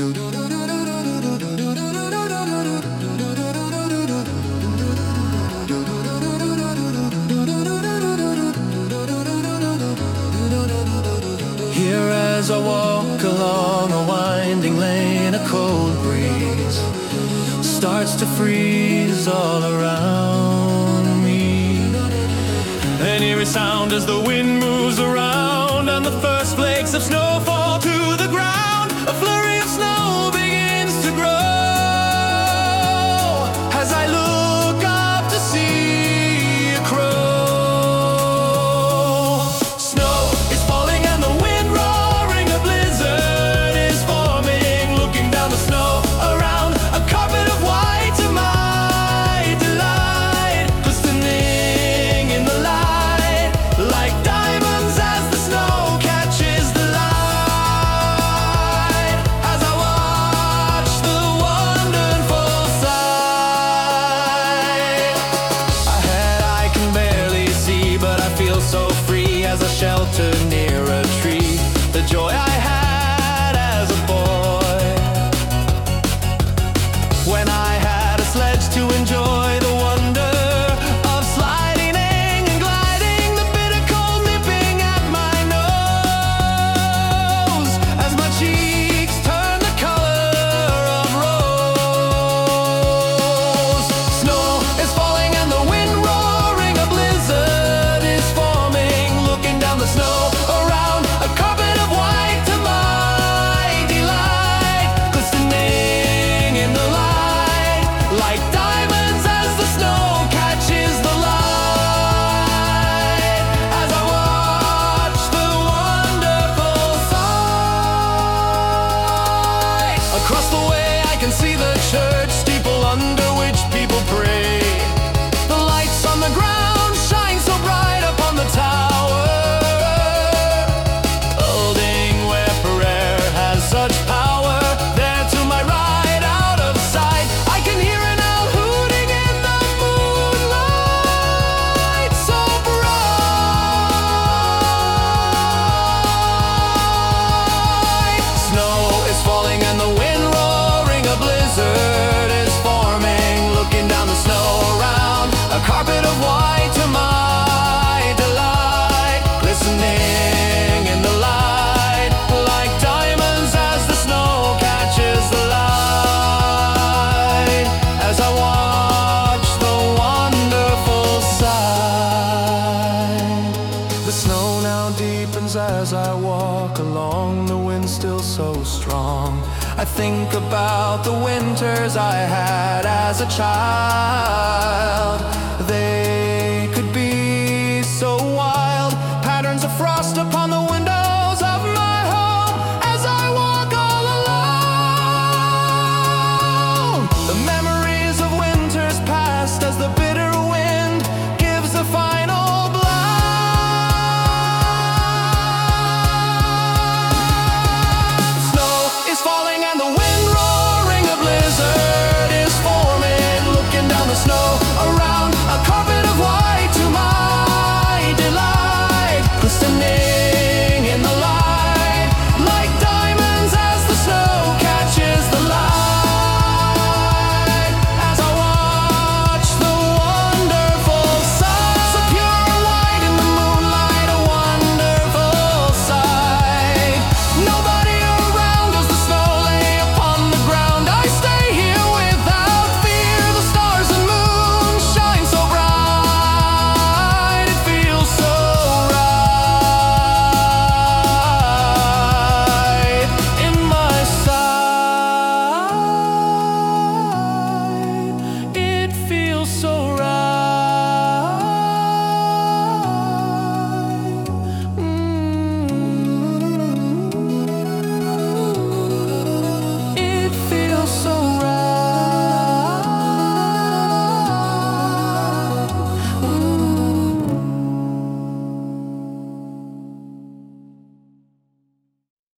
Here as I walk along a winding lane, a cold breeze starts to freeze all around me. An eerie sound as the wind moves around, and the first flakes of snow fall to the ground. A flurry of snow begins to grow as I look up to see a crow. Snow is falling and the wind roaring, a blizzard is forming. Looking down the snow around, a carpet of white to my delight, glistening in the light like diamonds as the snow catches the light. As I watch the wonderful sight, ahead I can barely see, but I feel so free as I shelter near a tree. The joy I had as a boy, when I had a sledge to enjoy the wonder of sliding and gliding, the bitter cold nipping at my nose as my cheeks turn the color of rose. Snow is falling and the wind roaring, a blizzard is forming. Looking down the snow around, a carpet of white to my delight, glistening in the light like diamonds as the snow catches the light. As I watch the wonderful sight, across the way I can see the church steeple under which people pray. The lights on the ground shine so bright upon the tower, holding where prayer has such power. There to my right, out of sight, I can hear an owl hooting in the moonlight so bright. Snow is falling and the wind roaring, a blizzard is forming. Looking down the snow around, a carpet of white to my delight, glistening in the light like diamonds as the snow catches the light. As I watch the wonderful sight, the snow now deepens as I walk along, the wind still so strong. I think about the winters I had as a child. They could be so